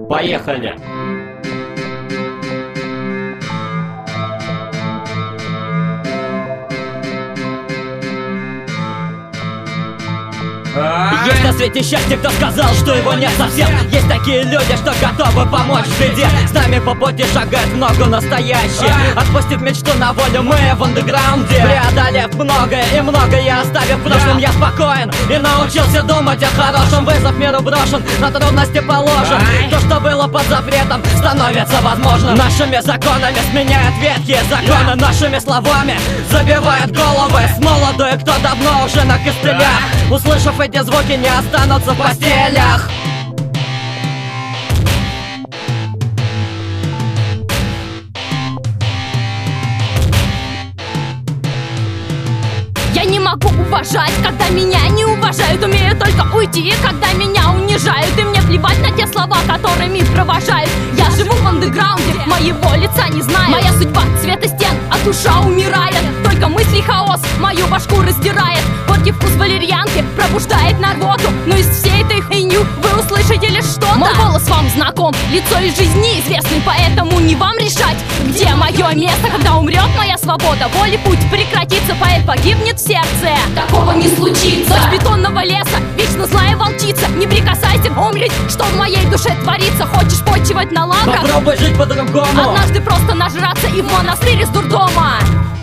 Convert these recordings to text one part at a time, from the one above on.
Поехали! Есть на свете счастье, кто сказал, что его нет совсем. Есть такие люди, что готовы помочь в беде. С нами по пути шагает много настоящих. Отпустив мечту на волю, мы в андеграунде. Преодолев многое и многое оставив в прошлом, я спокоен и научился думать о хорошем. Вызов миру брошен, на трудности положен. То, что было под запретом, становится возможным. Нашими законами сменяют ветхие законы. Нашими словами забивают головы с молоду, и кто давно уже на костылях. Услышав эти звуки, не останутся в постелях. Я не могу уважать, когда меня не уважают. Умею только уйти, когда меня унижают. И мне плевать на те слова, которыми провожают. Я живу в андеграунде, моего лица не знаю. Моя судьба цвета стен, а душа умирает. Только мысли хаос мою башку раздирает. Горький вкус валерьянки пробуждает наркоту. Но из всей этой хуйни вы услышите лишь что-то. Мой голос вам знаком, лицо из жизни известный. Поэтому не вам решать, где мое место. Когда умрет моя свобода, воли путь прекратится. Поэт погибнет в сердце, такого не случится. Дочь бетонного леса, вечно злая волчица. Не прикасайся, умереть, что в моей душе творится. Хочешь почивать на лавках? Попробуй жить по-другому. Однажды просто нажраться и в монастырь из дурдома.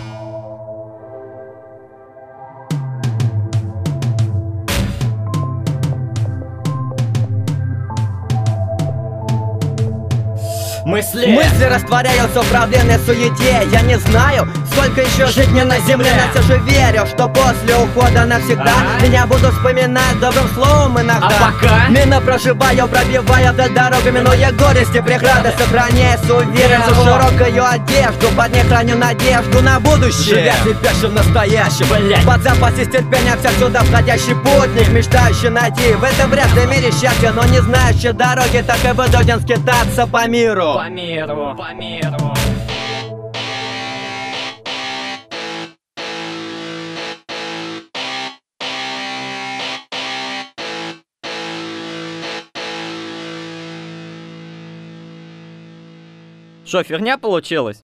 Мысли растворяются в проблемной суете. Я не знаю, сколько еще жить мне на земле, но все же верю, что после ухода навсегда меня буду вспоминать добрым словом иногда. А пока мимо проживаю, пробивая вдаль дорогами, но я горести, преграды сохраняю с уверенностью. Широкую одежду, под ней храню надежду на будущее. Живя теперь в настоящем, под запасе терпения вся сюда входящий путник, мечтающий найти в этом бренном мире счастье, но не знающий дороги, так и вынужден скитаться по миру. По миру, по миру. Шо, херня получилась?